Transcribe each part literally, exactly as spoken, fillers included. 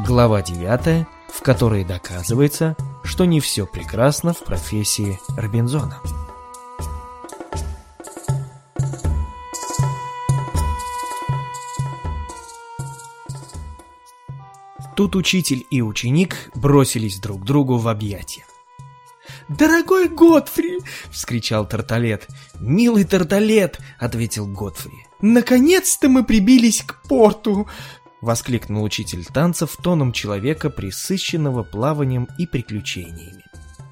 Глава девятая, в которой доказывается, что не все прекрасно в профессии Робинзона. Тут учитель и ученик бросились друг другу в объятия. «Дорогой Годфри!» — вскричал Тарталет. «Милый Тарталет!» — ответил Годфри. «Наконец-то мы прибились к порту!» — воскликнул учитель танцев тоном человека, пресыщенного плаванием и приключениями.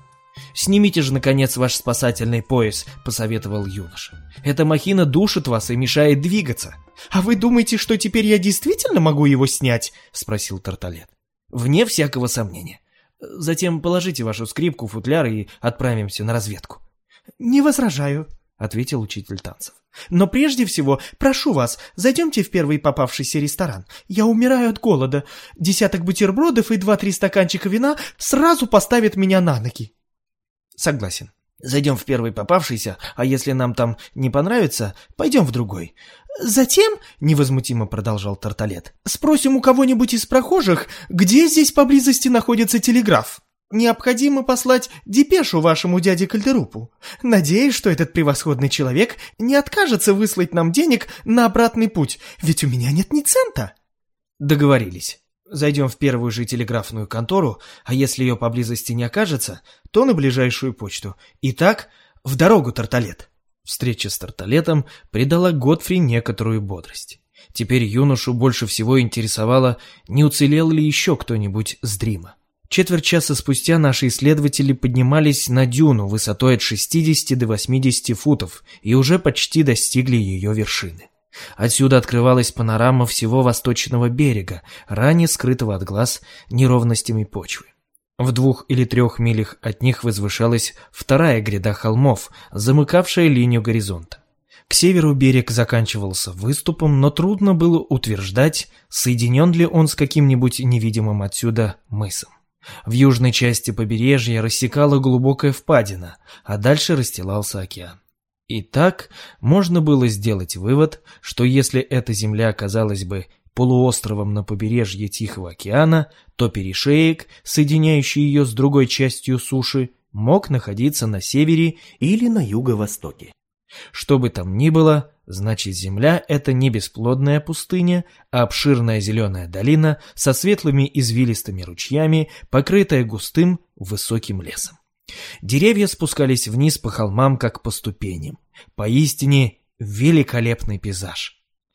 «Снимите же, наконец, ваш спасательный пояс», — посоветовал юноша. «Эта махина душит вас и мешает двигаться». «А вы думаете, что теперь я действительно могу его снять?» — спросил Тарталет. «Вне всякого сомнения. Затем положите вашу скрипку в футляр и отправимся на разведку». «Не возражаю», — ответил учитель танцев. «Но прежде всего, прошу вас, зайдемте в первый попавшийся ресторан. Я умираю от голода. Десяток бутербродов и два-три стаканчика вина сразу поставят меня на ноги». «Согласен. Зайдем в первый попавшийся, а если нам там не понравится, пойдем в другой». «Затем, — невозмутимо продолжал Тарталет, — спросим у кого-нибудь из прохожих, где здесь поблизости находится телеграф. Необходимо послать депешу вашему дяде Кальдерупу. Надеюсь, что этот превосходный человек не откажется выслать нам денег на обратный путь, ведь у меня нет ни цента». «Договорились. Зайдем в первую же телеграфную контору, а если ее поблизости не окажется, то на ближайшую почту. Итак, в дорогу, Тарталет». Встреча с Тарталетом придала Годфри некоторую бодрость. Теперь юношу больше всего интересовало, не уцелел ли еще кто-нибудь с Дрима. Четверть часа спустя наши исследователи поднимались на дюну высотой от шестидесяти до восьмидесяти футов и уже почти достигли ее вершины. Отсюда открывалась панорама всего восточного берега, ранее скрытого от глаз неровностями почвы. В двух или трех милях от них возвышалась вторая гряда холмов, замыкавшая линию горизонта. К северу берег заканчивался выступом, но трудно было утверждать, соединен ли он с каким-нибудь невидимым отсюда мысом. В южной части побережья рассекала глубокая впадина, а дальше расстилался океан. И так можно было сделать вывод, что если эта земля оказалась бы полуостровом на побережье Тихого океана, то перешеек, соединяющий ее с другой частью суши, мог находиться на севере или на юго-востоке. Что бы там ни было, значит, земля — это не бесплодная пустыня, а обширная зеленая долина со светлыми извилистыми ручьями, покрытая густым высоким лесом. Деревья спускались вниз по холмам, как по ступеням. Поистине великолепный пейзаж.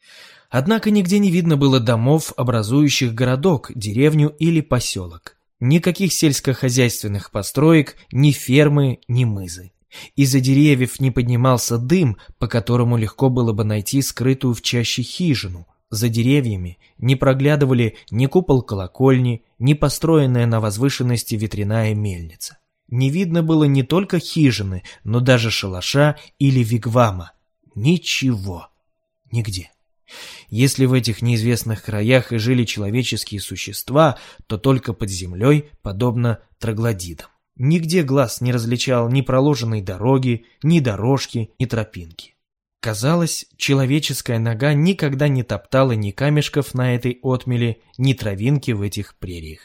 Однако нигде не видно было домов, образующих городок, деревню или поселок. Никаких сельскохозяйственных построек, ни фермы, ни мызы. Из-за деревьев не поднимался дым, по которому легко было бы найти скрытую в чаще хижину. За деревьями не проглядывали ни купол колокольни, ни построенная на возвышенности ветряная мельница. Не видно было не только хижины, но даже шалаша или вигвама. Ничего. Нигде. Если в этих неизвестных краях и жили человеческие существа, то только под землей, подобно троглодитам. Нигде глаз не различал ни проложенной дороги, ни дорожки, ни тропинки. Казалось, человеческая нога никогда не топтала ни камешков на этой отмели, ни травинки в этих прериях.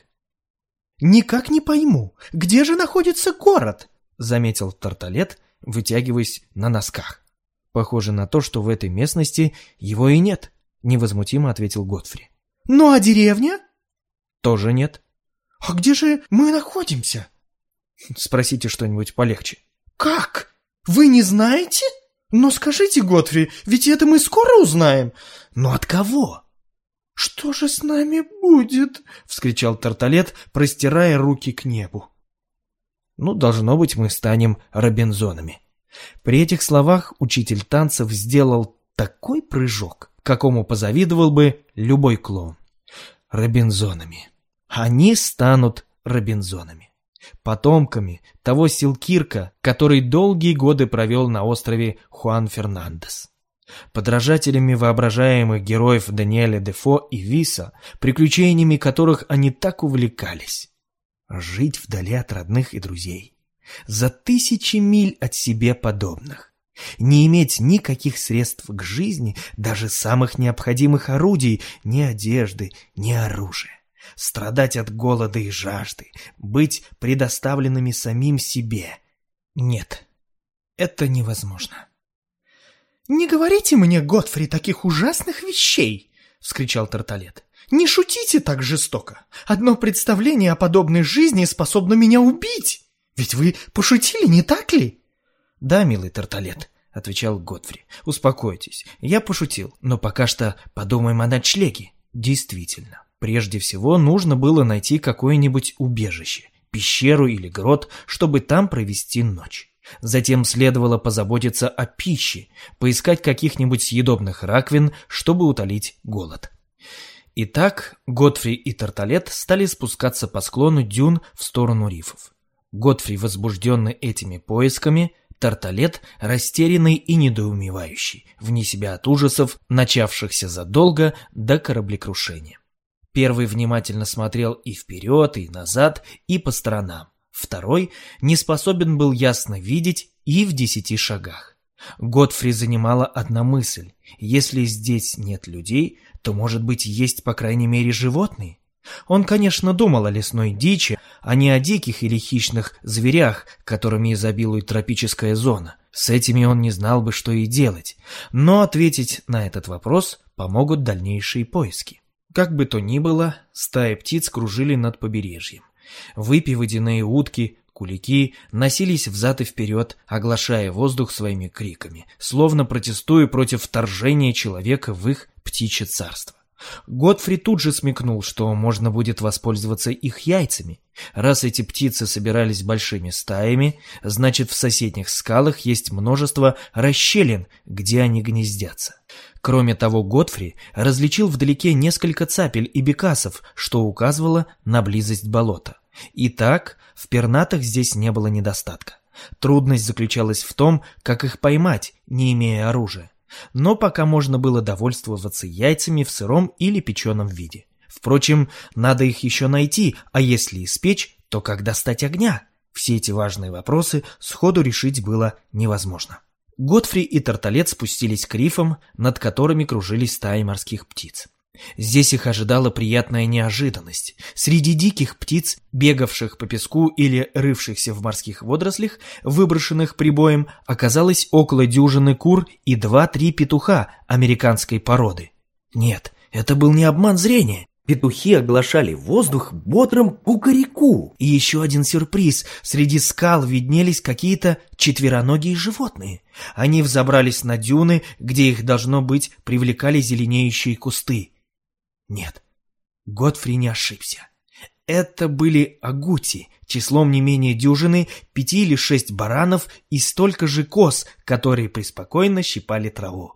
«Никак не пойму, где же находится город?» — заметил Тарталет, вытягиваясь на носках. «Похоже на то, что в этой местности его и нет», — невозмутимо ответил Годфри. «Ну а деревня?» «Тоже нет». «А где же мы находимся?» «Спросите что-нибудь полегче». «Как? Вы не знаете? Но скажите, Годфри, ведь это мы скоро узнаем». «Но от кого?» «Что же с нами будет?» — вскричал Тарталет, простирая руки к небу. «Ну, должно быть, мы станем Робинзонами». При этих словах учитель танцев сделал такой прыжок, какому позавидовал бы любой клоун. Робинзонами. Они станут Робинзонами. Потомками того Селкирка, который долгие годы провел на острове Хуан Фернандес. Подражателями воображаемых героев Даниэля Дефо и Виса, приключениями которых они так увлекались. Жить вдали от родных и друзей, за тысячи миль от себе подобных, не иметь никаких средств к жизни, даже самых необходимых орудий, ни одежды, ни оружия, страдать от голода и жажды, быть предоставленными самим себе. Нет, это невозможно. «Не говорите мне, Годфри, таких ужасных вещей!» — вскричал Тарталет. «Не шутите так жестоко! Одно представление о подобной жизни способно меня убить! Ведь вы пошутили, не так ли?» «Да, милый Тарталет», — отвечал Годфри. «Успокойтесь, я пошутил, но пока что подумаем о ночлеге. Действительно, прежде всего нужно было найти какое-нибудь убежище, пещеру или грот, чтобы там провести ночь. Затем следовало позаботиться о пище, поискать каких-нибудь съедобных раковин, чтобы утолить голод». Итак, Годфри и Тарталет стали спускаться по склону дюн в сторону рифов. Годфри, возбужденный этими поисками, Тарталет, растерянный и недоумевающий, вне себя от ужасов, начавшихся задолго до кораблекрушения. Первый внимательно смотрел и вперед, и назад, и по сторонам. Второй не способен был ясно видеть и в десяти шагах. Годфри занимала одна мысль: если здесь нет людей, то, может быть, есть, по крайней мере, животные? Он, конечно, думал о лесной дичи, а не о диких или хищных зверях, которыми изобилует тропическая зона. С этими он не знал бы, что и делать. Но ответить на этот вопрос помогут дальнейшие поиски. Как бы то ни было, стаи птиц кружили над побережьем. Выпи водяные утки, кулики носились взад и вперед, оглашая воздух своими криками, словно протестуя против вторжения человека в их птичье царство. Годфри тут же смекнул, что можно будет воспользоваться их яйцами. Раз эти птицы собирались большими стаями, значит, в соседних скалах есть множество расщелин, где они гнездятся. Кроме того, Годфри различил вдалеке несколько цапель и бекасов, что указывало на близость болота. Итак, в пернатых здесь не было недостатка. Трудность заключалась в том, как их поймать, не имея оружия. Но пока можно было довольствоваться яйцами в сыром или печеном виде. Впрочем, надо их еще найти, а если испечь, то как достать огня? Все эти важные вопросы сходу решить было невозможно. Годфри и Тарталет спустились к рифам, над которыми кружились стаи морских птиц. Здесь их ожидала приятная неожиданность. Среди диких птиц, бегавших по песку или рывшихся в морских водорослях, выброшенных прибоем, оказалось около дюжины кур и два-три петуха американской породы. Нет, это был не обман зрения. Петухи оглашали воздух бодрым кукареку. И еще один сюрприз. Среди скал виднелись какие-то четвероногие животные. Они взобрались на дюны, где их, должно быть, привлекали зеленеющие кусты. Нет, Годфри не ошибся. Это были агути, числом не менее дюжины, пяти или шесть баранов и столько же коз, которые преспокойно щипали траву.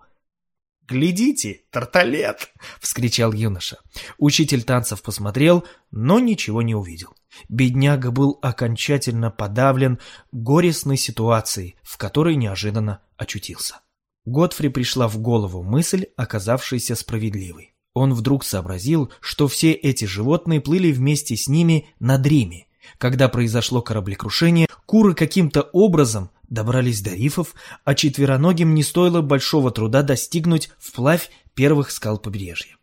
«Глядите, Тарталет!» — вскричал юноша. Учитель танцев посмотрел, но ничего не увидел. Бедняга был окончательно подавлен горестной ситуацией, в которой неожиданно очутился. Годфри пришла в голову мысль, оказавшаяся справедливой. Он вдруг сообразил, что все эти животные плыли вместе с ними над Рими. Когда произошло кораблекрушение, куры каким-то образом добрались до рифов, а четвероногим не стоило большого труда достигнуть вплавь первых скал побережья.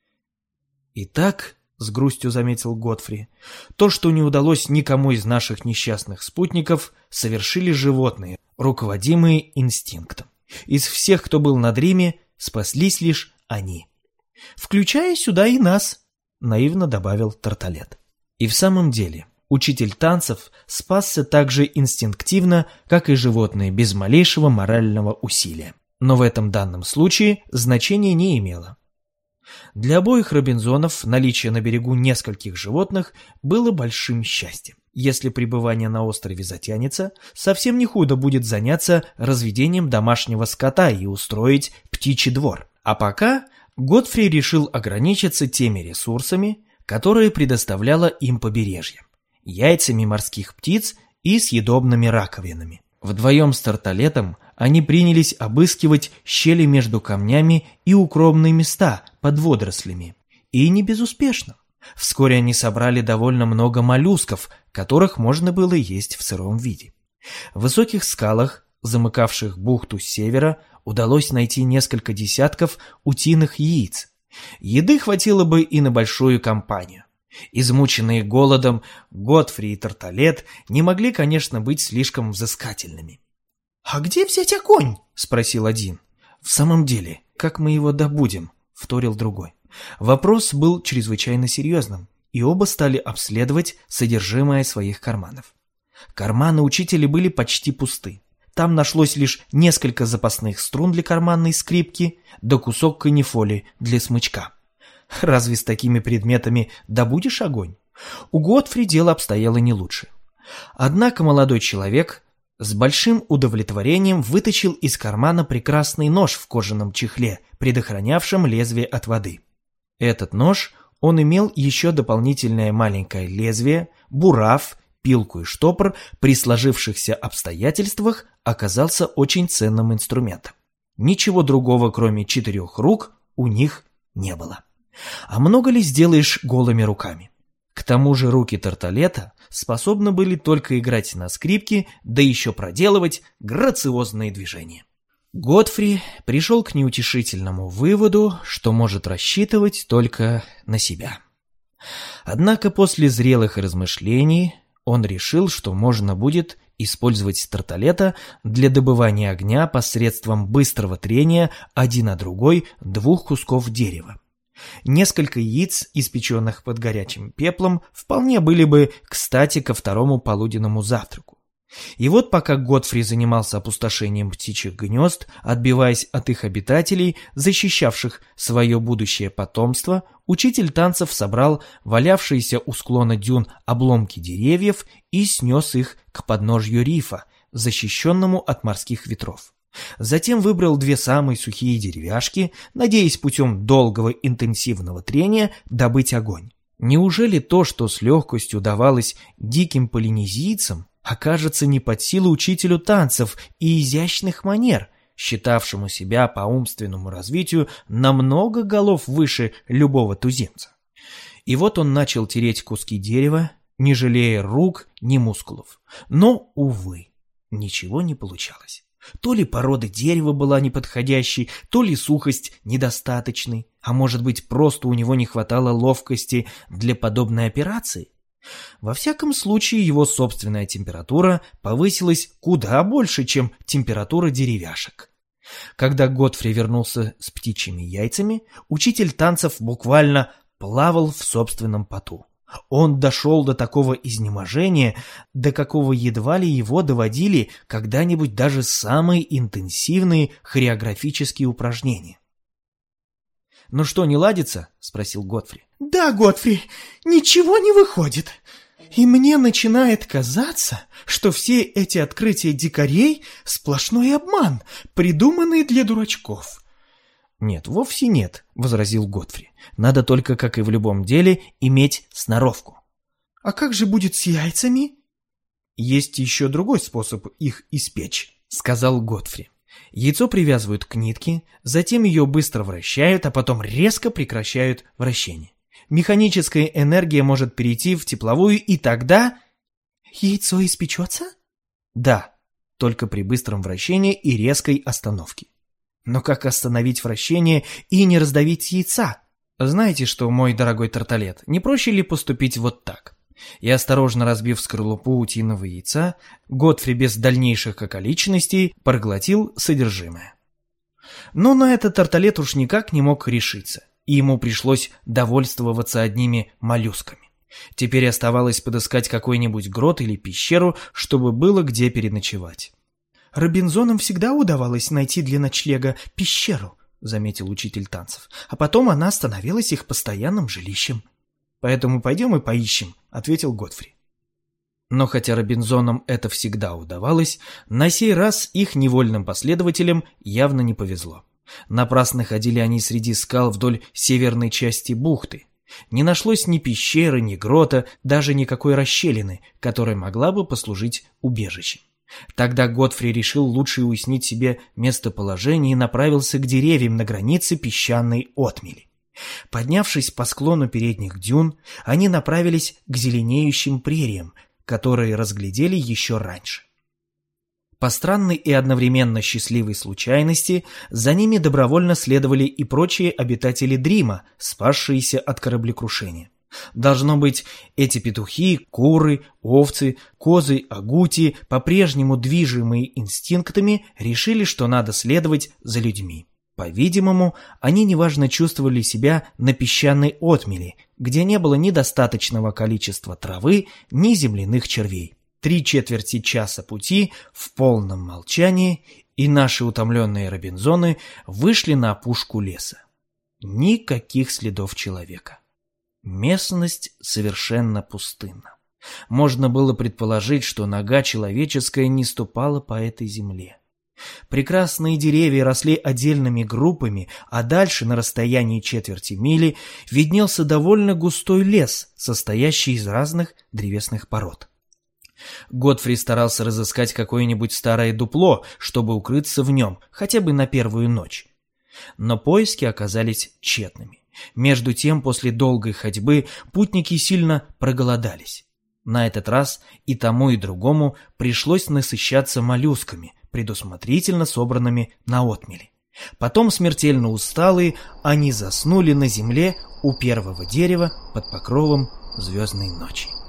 «Итак», — с грустью заметил Годфри, — «то, что не удалось никому из наших несчастных спутников, совершили животные, руководимые инстинктом. Из всех, кто был над Риме, спаслись лишь они». «Включая сюда и нас», — наивно добавил Тарталет. И в самом деле учитель танцев спасся так же инстинктивно, как и животные, без малейшего морального усилия. Но в этом данном случае значения не имело. Для обоих Робинзонов наличие на берегу нескольких животных было большим счастьем. Если пребывание на острове затянется, совсем не худо будет заняться разведением домашнего скота и устроить птичий двор. А пока Годфри решил ограничиться теми ресурсами, которые предоставляло им побережье: яйцами морских птиц и съедобными раковинами. Вдвоем с Тарталетом они принялись обыскивать щели между камнями и укромные места под водорослями. И не безуспешно. Вскоре они собрали довольно много моллюсков, которых можно было есть в сыром виде. В высоких скалах, замыкавших бухту с севера, удалось найти несколько десятков утиных яиц. Еды хватило бы и на большую компанию. Измученные голодом, Годфри и Тарталет не могли, конечно, быть слишком взыскательными. «А где взять огонь?» — спросил один. «В самом деле, как мы его добудем?» — вторил другой. Вопрос был чрезвычайно серьезным, и оба стали обследовать содержимое своих карманов. Карманы учителя были почти пусты. Там нашлось лишь несколько запасных струн для карманной скрипки да кусок канифоли для смычка. Разве с такими предметами добудешь огонь? У Годфри дело обстояло не лучше. Однако молодой человек с большим удовлетворением вытащил из кармана прекрасный нож в кожаном чехле, предохранявшем лезвие от воды. Этот нож он имел еще дополнительное маленькое лезвие, бурав, пилку и штопор, при сложившихся обстоятельствах оказался очень ценным инструментом. Ничего другого, кроме четырех рук, у них не было. А много ли сделаешь голыми руками? К тому же руки Тарталета способны были только играть на скрипке, да еще проделывать грациозные движения. Годфри пришел к неутешительному выводу, что может рассчитывать только на себя. Однако после зрелых размышлений он решил, что можно будет использовать Тарталета для добывания огня посредством быстрого трения один о другой двух кусков дерева. Несколько яиц, испеченных под горячим пеплом, вполне были бы кстати ко второму полуденному завтраку. И вот пока Годфри занимался опустошением птичьих гнезд, отбиваясь от их обитателей, защищавших свое будущее потомство, учитель танцев собрал валявшиеся у склона дюн обломки деревьев и снес их к подножью рифа, защищенному от морских ветров. Затем выбрал две самые сухие деревяшки, надеясь путем долгого интенсивного трения добыть огонь. Неужели то, что с легкостью давалось диким полинезийцам, окажется не под силу учителю танцев и изящных манер, считавшему себя по умственному развитию намного голов выше любого туземца? И вот он начал тереть куски дерева, не жалея рук ни мускулов. Но, увы, ничего не получалось. То ли порода дерева была неподходящей, то ли сухость недостаточной, а может быть, просто у него не хватало ловкости для подобной операции. Во всяком случае, его собственная температура повысилась куда больше, чем температура деревяшек. Когда Годфри вернулся с птичьими яйцами, учитель танцев буквально плавал в собственном поту. Он дошел до такого изнеможения, до какого едва ли его доводили когда-нибудь даже самые интенсивные хореографические упражнения. «Ну что, не ладится?» — спросил Годфри. «Да, Годфри, ничего не выходит. И мне начинает казаться, что все эти открытия дикарей — сплошной обман, придуманный для дурачков». «Нет, вовсе нет», — возразил Годфри. «Надо только, как и в любом деле, иметь сноровку». «А как же будет с яйцами?» «Есть еще другой способ их испечь», — сказал Годфри. Яйцо привязывают к нитке, затем ее быстро вращают, а потом резко прекращают вращение. Механическая энергия может перейти в тепловую, и тогда... «Яйцо испечется?» «Да, только при быстром вращении и резкой остановке». «Но как остановить вращение и не раздавить яйца? Знаете что, мой дорогой Тарталет, не проще ли поступить вот так?» И осторожно разбив скорлупу утиного яйца, Годфри без дальнейших околичностей проглотил содержимое. Но на это Тарталет уж никак не мог решиться, и ему пришлось довольствоваться одними моллюсками. Теперь оставалось подыскать какой-нибудь грот или пещеру, чтобы было где переночевать. «Робинзонам всегда удавалось найти для ночлега пещеру», — заметил учитель танцев, «а потом она становилась их постоянным жилищем». «Поэтому пойдем и поищем», — ответил Годфри. Но хотя Робинзонам это всегда удавалось, на сей раз их невольным последователям явно не повезло. Напрасно ходили они среди скал вдоль северной части бухты. Не нашлось ни пещеры, ни грота, даже никакой расщелины, которая могла бы послужить убежищем. Тогда Годфри решил лучше уяснить себе местоположение и направился к деревьям на границе песчаной отмели. Поднявшись по склону передних дюн, они направились к зеленеющим прериям, которые разглядели еще раньше. По странной и одновременно счастливой случайности за ними добровольно следовали и прочие обитатели Дрима, спасшиеся от кораблекрушения. Должно быть, эти петухи, куры, овцы, козы, агути, по-прежнему движимые инстинктами, решили, что надо следовать за людьми. По-видимому, они неважно чувствовали себя на песчаной отмели, где не было ни достаточного количества травы, ни земляных червей. Три четверти часа пути в полном молчании, и наши утомленные робинзоны вышли на опушку леса. Никаких следов человека. Местность совершенно пустынна. Можно было предположить, что нога человеческая не ступала по этой земле. Прекрасные деревья росли отдельными группами, а дальше, на расстоянии четверти мили, виднелся довольно густой лес, состоящий из разных древесных пород. Годфри старался разыскать какое-нибудь старое дупло, чтобы укрыться в нем, хотя бы на первую ночь. Но поиски оказались тщетными. Между тем, после долгой ходьбы, путники сильно проголодались. На этот раз и тому, и другому пришлось насыщаться моллюсками, предусмотрительно собранными на отмели. Потом, смертельно усталые, они заснули на земле у первого дерева под покровом звездной ночи.